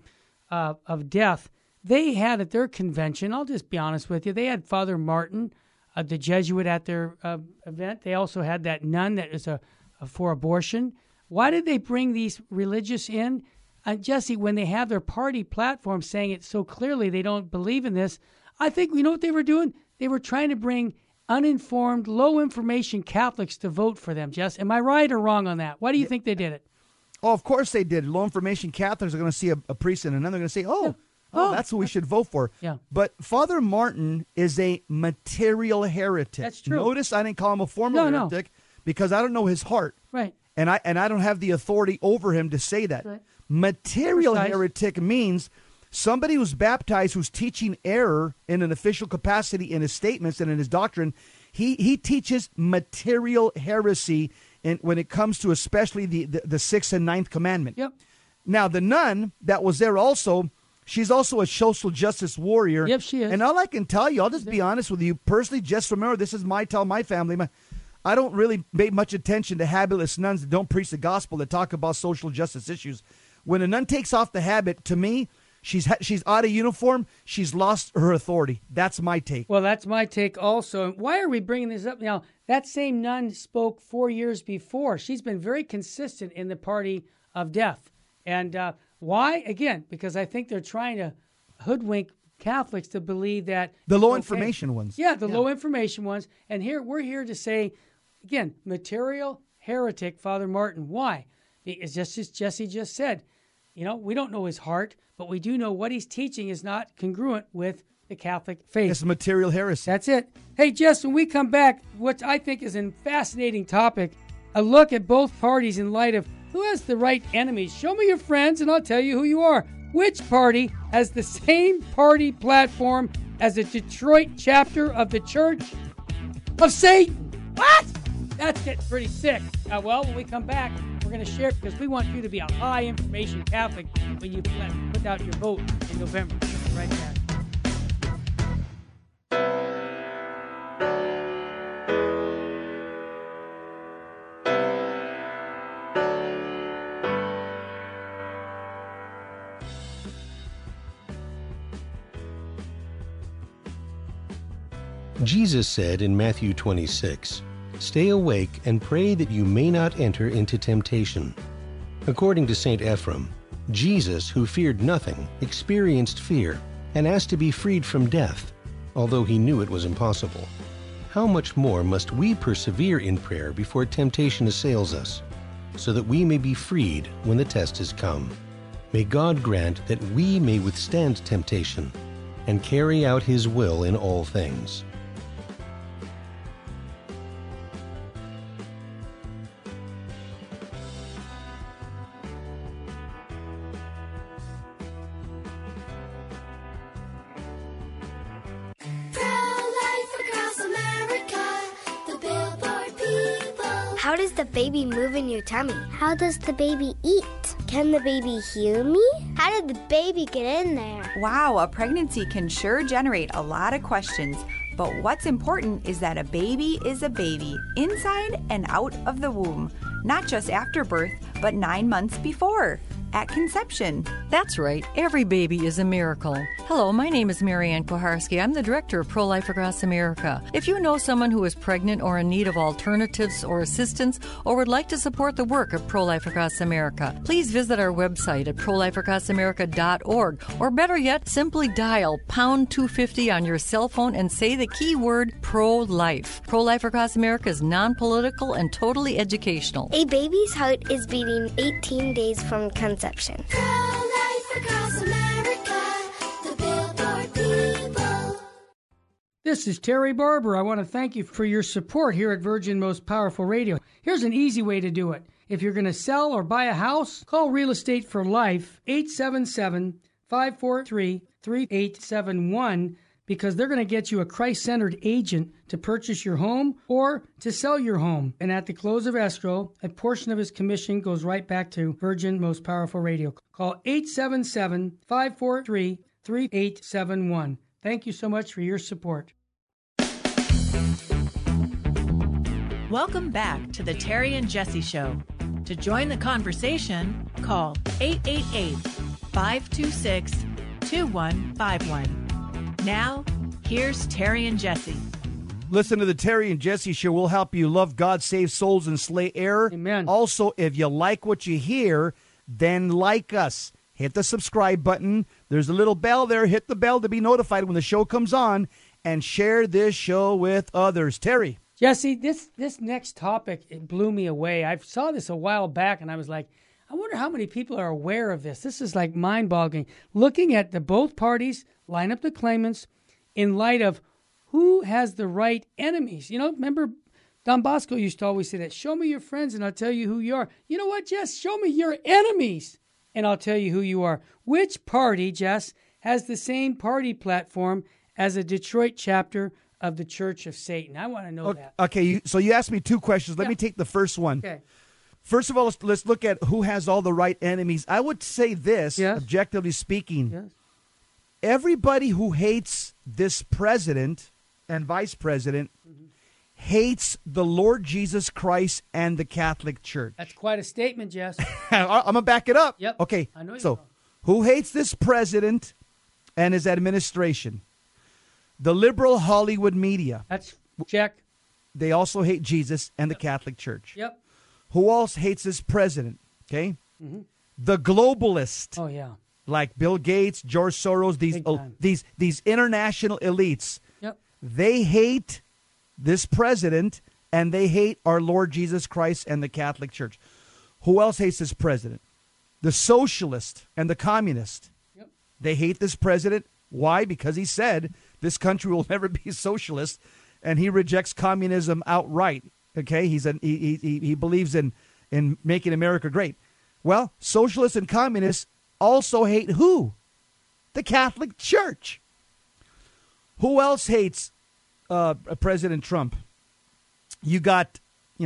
of death. They had at their convention, I'll just be honest with you, they had Father Martin, the Jesuit, at their event. They also had that nun that is for abortion. Why did they bring these religious in? Jesse, when they have their party platform saying it so clearly they don't believe in this, I think you know what they were doing? They were trying to bring uninformed, low-information Catholics to vote for them, Jess. Am I right or wrong on that? Why do you think they did it? Oh, of course they did. Low-information Catholics are going to see a priest and then they're going to say, that's what we should vote for. Yeah. But Father Martin is a material heretic. That's true. Notice I didn't call him a formal heretic because I don't know his heart. Right. And I don't have the authority over him to say that. Right. Material heretic means somebody who's baptized, who's teaching error in an official capacity in his statements and in his doctrine. He teaches material heresy when it comes to especially the sixth and ninth commandment. Yep. Now, the nun that was there also, she's also a social justice warrior. Yep, she is. And all I can tell you, I'll just be honest with you, personally, just remember, this is my family. I don't really pay much attention to habitless nuns that don't preach the gospel, that talk about social justice issues. When a nun takes off the habit, to me, she's out of uniform. She's lost her authority. That's my take. Well, that's my take also. Why are we bringing this up now? That same nun spoke 4 years before. She's been very consistent in the party of death. And why? Again, because I think they're trying to hoodwink Catholics to believe that... The low information ones. Yeah, low information ones. And we're here to say, again, material heretic, Father Martin. Why? It's just as Jesse just said. We don't know his heart, but we do know what he's teaching is not congruent with the Catholic faith. It's material heresy. That's it. Hey, Jess, when we come back, what I think is a fascinating topic, a look at both parties in light of who has the right enemies. Show me your friends, and I'll tell you who you are. Which party has the same party platform as the Detroit chapter of the Church of Satan? What? That's getting pretty sick. When we come back, we're going to share it because we want you to be a high-information Catholic when you put out your vote in November. Right back. Jesus said in Matthew 26, "Stay awake and pray that you may not enter into temptation." According to St. Ephrem, Jesus, who feared nothing, experienced fear and asked to be freed from death, although he knew it was impossible. How much more must we persevere in prayer before temptation assails us, so that we may be freed when the test has come? May God grant that we may withstand temptation and carry out His will in all things. How does the baby move in your tummy? How does the baby eat? Can the baby hear me? How did the baby get in there? Wow, a pregnancy can sure generate a lot of questions. But what's important is that a baby is a baby, inside and out of the womb. Not just after birth, but 9 months before, at conception. That's right. Every baby is a miracle. Hello, my name is Marianne Koharski. I'm the director of Pro-Life Across America. If you know someone who is pregnant or in need of alternatives or assistance or would like to support the work of Pro-Life Across America, please visit our website at prolifeacrossamerica.org, or better yet, simply dial pound 250 on your cell phone and say the keyword pro-life. Pro-Life Across America is non-political and totally educational. A baby's heart is beating 18 days from conception. Pro-Life Across This is Terry Barber. I want to thank you for your support here at Virgin Most Powerful Radio. Here's an easy way to do it. If you're going to sell or buy a house, call Real Estate for Life, 877-543-3871, because they're going to get you a Christ-centered agent to purchase your home or to sell your home. And at the close of escrow, a portion of his commission goes right back to Virgin Most Powerful Radio. Call 877-543-3871. Thank you so much for your support. Welcome back to the Terry and Jesse Show. To join the conversation, call 888-526-2151. Now, here's Terry and Jesse. Listen to the Terry and Jesse Show. We'll help you love God, save souls, and slay error. Amen. Also, if you like what you hear, then like us. Hit the subscribe button. There's a little bell there. Hit the bell to be notified when the show comes on, and share this show with others. Terry. Jesse, this next topic, it blew me away. I saw this a while back, and I was like, I wonder how many people are aware of this. This is like mind-boggling. Looking at the both parties line up the claimants in light of who has the right enemies. You know, remember Don Bosco used to always say that, show me your friends and I'll tell you who you are. You know what, Jess? Show me your enemies and I'll tell you who you are. Which party, Jess, has the same party platform as a Detroit chapter of the Church of Satan? I want to know that. Okay, so you asked me two questions. Let me take the first one. Okay. First of all, let's look at who has all the right enemies. I would say this, objectively speaking. Yes. Everybody who hates this president and vice president hates the Lord Jesus Christ and the Catholic Church. That's quite a statement, Jess. I'm going to back it up. Yep. Okay, I know you so will. who hates this president and his administration? The liberal Hollywood media. That's check. They also hate Jesus and the Catholic Church. Yep. Who else hates this president? Okay. The globalist. Oh, yeah. Like Bill Gates, George Soros, these international elites. Yep. They hate this president and they hate our Lord Jesus Christ and the Catholic Church. Who else hates this president? The socialist and the communist. Yep. They hate this president. Why? Because he said this country will never be socialist, and he rejects communism outright. Okay, he believes in making America great. Well, socialists and communists also hate who? The Catholic Church. Who else hates President Trump? You got,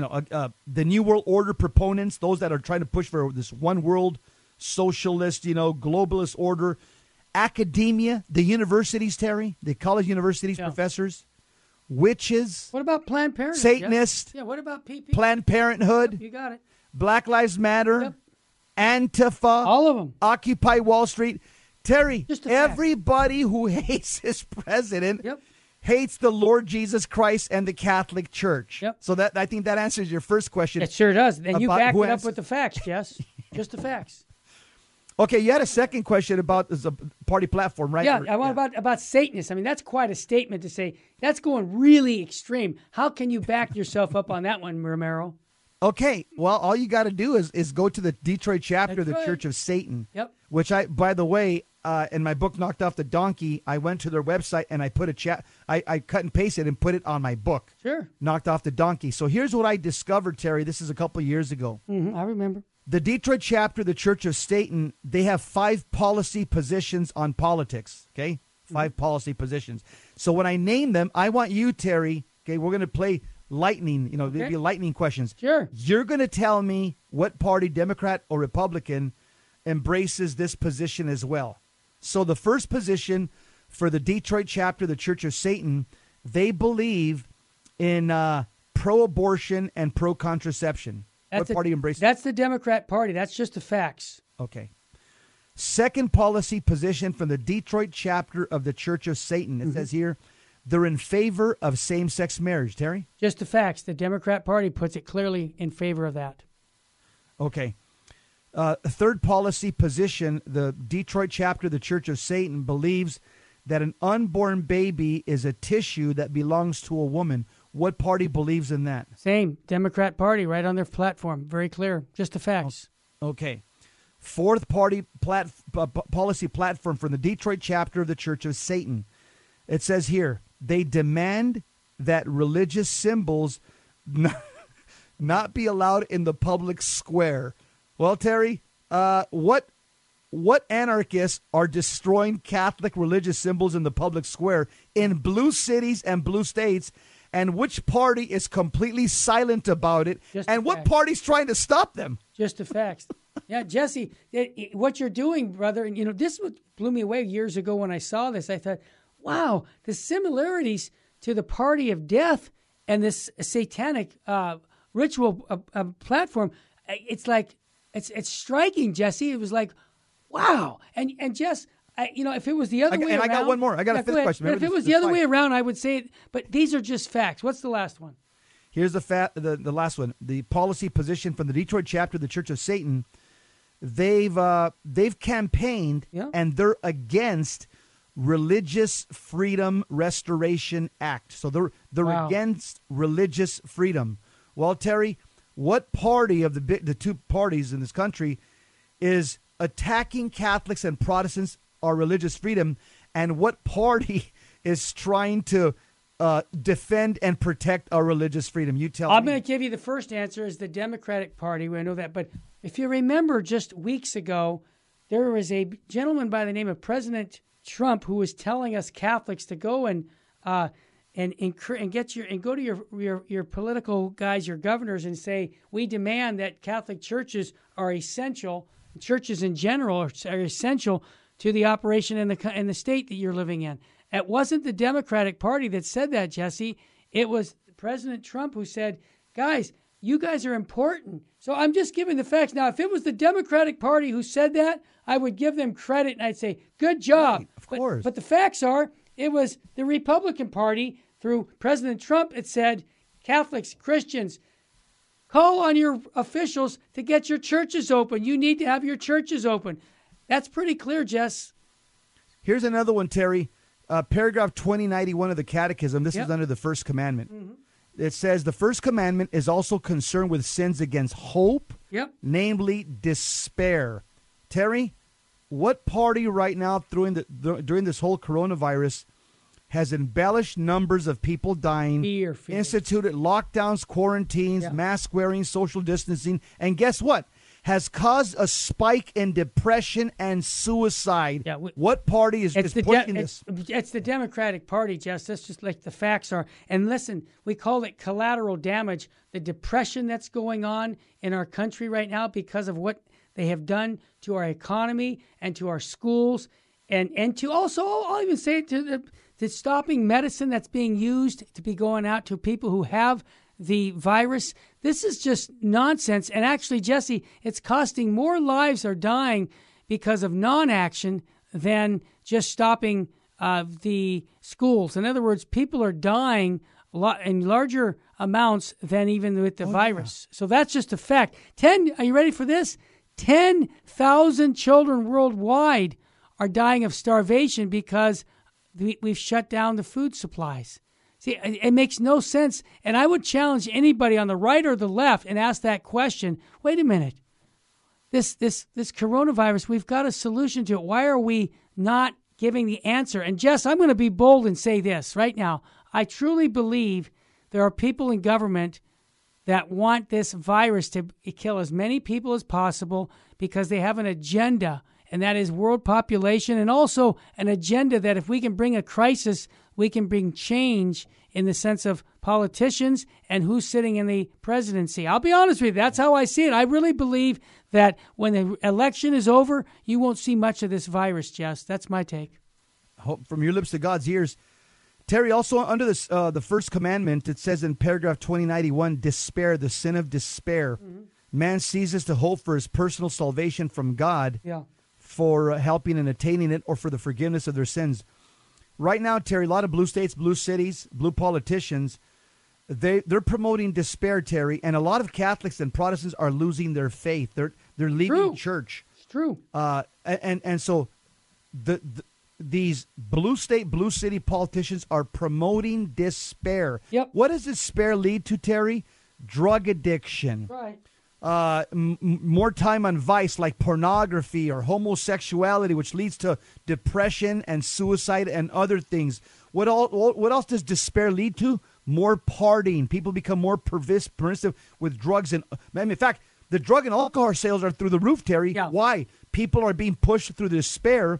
the New World Order proponents, those that are trying to push for this one world socialist, globalist order. Academia, the universities, Terry, the college universities, professors, witches. What about Planned Parenthood? Satanists. Yeah, what about PP? Planned Parenthood. Yep, you got it. Black Lives Matter. Yep. Antifa. All of them. Occupy Wall Street. Terry, Just a fact. everybody who hates this president hates the Lord Jesus Christ and the Catholic Church. Yep. So I think that answers your first question. It sure does. And you backed it up has- with the facts, Jess. Just the facts. Okay, you had a second question about the party platform, right? Yeah, I want about Satanists. I mean, that's quite a statement to say. That's going really extreme. How can you back yourself up on that one, Romero? Okay, well, all you got to do is go to the Detroit chapter of the That's right. Church of Satan. Yep. Which by the way, in my book, Knocked Off the Donkey, I went to their website and I put I cut and pasted and put it on my book. Sure. Knocked Off the Donkey. So here's what I discovered, Terry. This is a couple of years ago. I remember. The Detroit chapter of the Church of Satan, they have 5 policy positions on politics, okay? 5 policy positions. So when I name them, I want you, Terry, okay, we're going to play lightning, there'll be lightning questions. Sure. You're going to tell me what party, Democrat or Republican, embraces this position as well. So the first position for the Detroit chapter of the Church of Satan, they believe in pro-abortion and pro-contraception. What party embraces? That's the Democrat Party. That's just the facts. Okay. Second policy position from the Detroit chapter of the Church of Satan. It says here, they're in favor of same-sex marriage. Terry? Just the facts. The Democrat Party puts it clearly in favor of that. Okay. Third policy position, the Detroit chapter of the Church of Satan believes that an unborn baby is a tissue that belongs to a woman. What party believes in that? Same. Democrat Party right on their platform. Very clear. Just the facts. Okay. Fourth policy platform from the Detroit chapter of the Church of Satan. It says here, they demand that religious symbols not be allowed in the public square. Well, Terry, what anarchists are destroying Catholic religious symbols in the public square in blue cities and blue states, and which party is completely silent about it, and what party's trying to stop them? Just the facts. Yeah, Jesse, what you're doing, brother, and this blew me away years ago when I saw this. I thought, wow, the similarities to the party of death and this satanic ritual platform. It's like it's striking, Jesse. It was like, wow, and Jess, if it was the other way around, I got one more. I got a fifth question. But if it was the other way around, I would say it. But these are just facts. What's the last one? Here's the last one. The policy position from the Detroit chapter of the Church of Satan. They've campaigned, and they're against Religious Freedom Restoration Act. So they're against religious freedom. Well, Terry, what party of the two parties in this country is attacking Catholics and Protestants, our religious freedom, and what party is trying to defend and protect our religious freedom? You tell me. I'm going to give you the first answer is the Democratic Party. I know that. But if you remember just weeks ago, there was a gentleman by the name of President Trump who was telling us Catholics to go and go to your political guys, your governors, and say, we demand that Catholic churches are essential. Churches in general are essential to the operation in the state that you're living in. It wasn't the Democratic Party that said that, Jesse. It was President Trump who said, guys, you guys are important. So I'm just giving the facts. Now, if it was the Democratic Party who said that, I would give them credit and I'd say, good job. Right, of course. But the facts are, it was the Republican Party through President Trump. It said, Catholics, Christians, call on your officials to get your churches open. You need to have your churches open. That's pretty clear, Jess. Here's another one, Terry. Paragraph 2091 of the Catechism. This is under the first commandment. Mm-hmm. It says the first commandment is also concerned with sins against hope, namely despair. Terry, what party right now during this whole coronavirus has embellished numbers of people dying, fear. instituted lockdowns, quarantines, mask wearing, social distancing, and guess what? Has caused a spike in depression and suicide. Yeah, what party is pushing this? It's the Democratic Party, Jess. That's just like the facts are. And listen, we call it collateral damage. The depression that's going on in our country right now because of what they have done to our economy and to our schools, and to also, I'll even say it to stopping medicine that's being used to be going out to people who have the virus. This is just nonsense. And actually, Jesse, it's costing more lives are dying because of non-action than just stopping the schools. In other words, people are dying in larger amounts than even with the virus. So that's just a fact. Are you ready for this? 10,000 children worldwide are dying of starvation because we've shut down the food supplies. See, it makes no sense. And I would challenge anybody on the right or the left and ask that question. Wait a minute. This coronavirus, we've got a solution to it. Why are we not giving the answer? And Jess, I'm going to be bold and say this right now. I truly believe there are people in government that want this virus to kill as many people as possible because they have an agenda, and that is world population, and also an agenda that if we can bring a crisis, we can bring change in the sense of politicians and who's sitting in the presidency. I'll be honest with you. That's how I see it. I really believe that when the election is over, you won't see much of this virus, Jess. That's my take. From your lips to God's ears. Terry, also under this, the first commandment, it says in paragraph 2091, despair, the sin of despair. Mm-hmm. Man ceases to hope for his personal salvation from God for helping and attaining it or for the forgiveness of their sins. Right now, Terry, a lot of blue states, blue cities, blue politicians, they're promoting despair, Terry, and a lot of Catholics and Protestants are losing their faith. They're leaving church. It's true. And so these blue state, blue city politicians are promoting despair. Yep. What does despair lead to, Terry? Drug addiction. Right. more time on vice like pornography or homosexuality, which leads to depression and suicide and other things. What else does despair lead to? More partying. People become more permissive with drugs. And in fact, the drug and alcohol sales are through the roof, Terry. Yeah. Why? People are being pushed through despair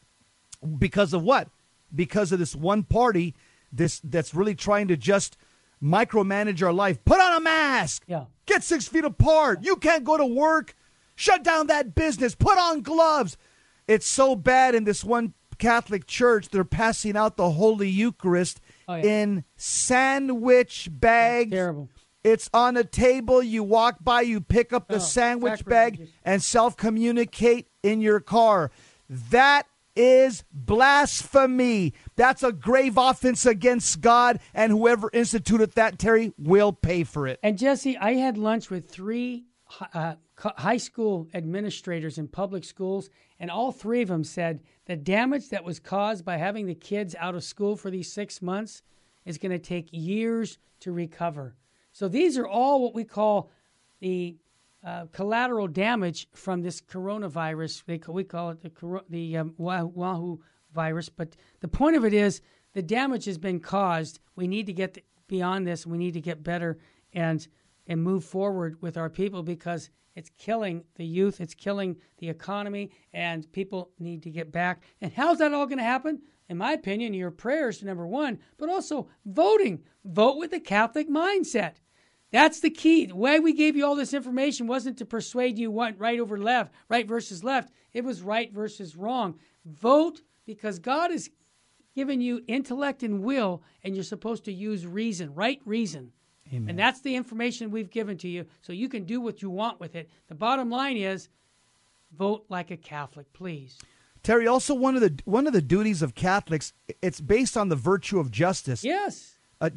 because of what? Because of this one party that's really trying to just micromanage our life. Put on a mask. Yeah. Get 6 feet apart. You can't go to work. Shut down that business. Put on gloves. It's so bad in this one Catholic church. They're passing out the Holy Eucharist in sandwich bags. Terrible. It's on a table. You walk by, you pick up the sandwich bag and self-communicate in your car. That is blasphemy. That's a grave offense against God, and whoever instituted that, Terry, will pay for it. And Jesse, I had lunch with 3 high school administrators in public schools, and all 3 of them said the damage that was caused by having the kids out of school for these 6 months is going to take years to recover. So these are all what we call the collateral damage from this coronavirus. We call it the Wahoo virus. But the point of it is the damage has been caused. We need to get beyond this. We need to get better and move forward with our people because it's killing the youth. It's killing the economy, and people need to get back. And how's that all going to happen? In my opinion, your prayers, number one, but also voting. Vote with the Catholic mindset. That's the key. The way we gave you all this information wasn't to persuade you what right over left, right versus left. It was right versus wrong. Vote because God has given you intellect and will, and you're supposed to use reason, right reason. Amen. And that's the information we've given to you, so you can do what you want with it. The bottom line is, vote like a Catholic, please. Terry, also one of the duties of Catholics, it's based on the virtue of justice. Yes.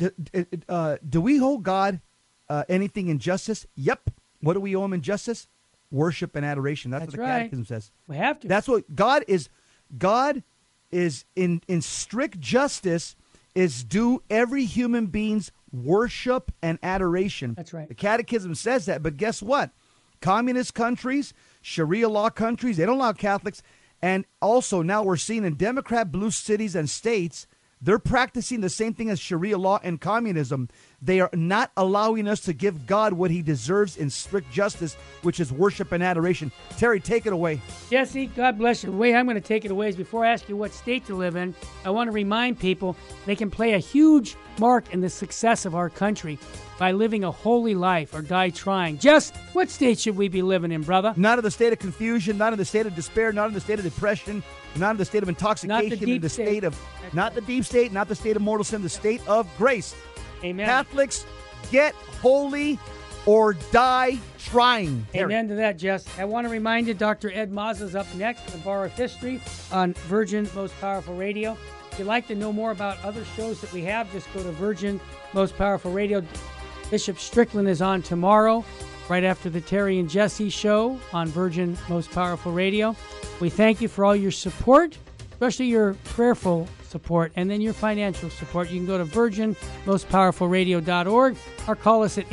Do we owe God anything in justice? Yep. What do we owe him in justice? Worship and adoration. That's what the Catechism says. We have to. That's what God is. God is in strict justice is due every human being's worship and adoration. That's right. The Catechism says that, but guess what? Communist countries, Sharia law countries, they don't allow Catholics. And also now we're seeing in Democrat blue cities and states, they're practicing the same thing as Sharia law and communism. They are not allowing us to give God what he deserves in strict justice, which is worship and adoration. Terry, take it away. Jesse, God bless you. The way I'm going to take it away is before I ask you what state to live in, I want to remind people they can play a huge mark in the success of our country by living a holy life or die trying. Just what state should we be living in, brother? Not in the state of confusion, not in the state of despair, not in the state of depression, not in the state of intoxication, not the deep state of not the deep state, not the state of mortal sin, the state of grace. Amen. Catholics, get holy or die trying. Amen to that, Jess. I want to remind you, Dr. Ed Mazza is up next, The Bar of History on Virgin Most Powerful Radio. If you'd like to know more about other shows that we have, just go to Virgin Most Powerful Radio. Bishop Strickland is on tomorrow, right after the Terry and Jesse show on Virgin Most Powerful Radio. We thank you for all your support, especially your prayerful support, and then your financial support. You can go to virginmostpowerfulradio.org or call us at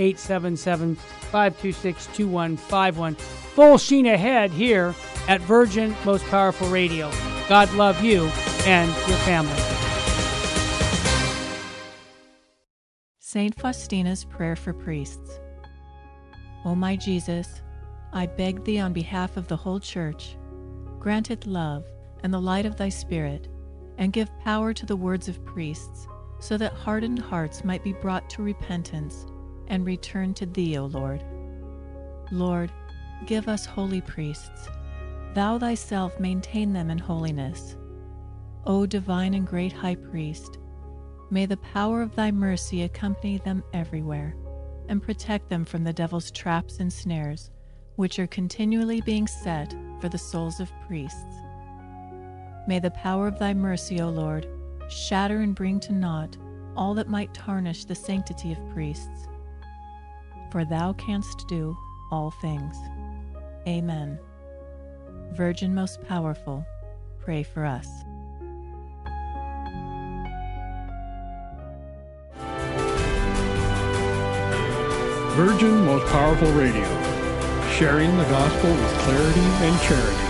877-526-2151. Full sheen ahead here at Virgin Most Powerful Radio. God love you and your family. Saint Faustina's Prayer for Priests. O my Jesus, I beg thee on behalf of the whole Church, grant it love and the light of thy Spirit, and give power to the words of priests, so that hardened hearts might be brought to repentance and return to thee, O Lord. Lord, give us holy priests. Thou thyself maintain them in holiness. O divine and great High Priest, may the power of thy mercy accompany them everywhere, and protect them from the devil's traps and snares, which are continually being set for the souls of priests. May the power of thy mercy, O Lord, shatter and bring to naught all that might tarnish the sanctity of priests. For thou canst do all things. Amen. Virgin most powerful, pray for us. Virgin Most Powerful Radio, sharing the gospel with clarity and charity.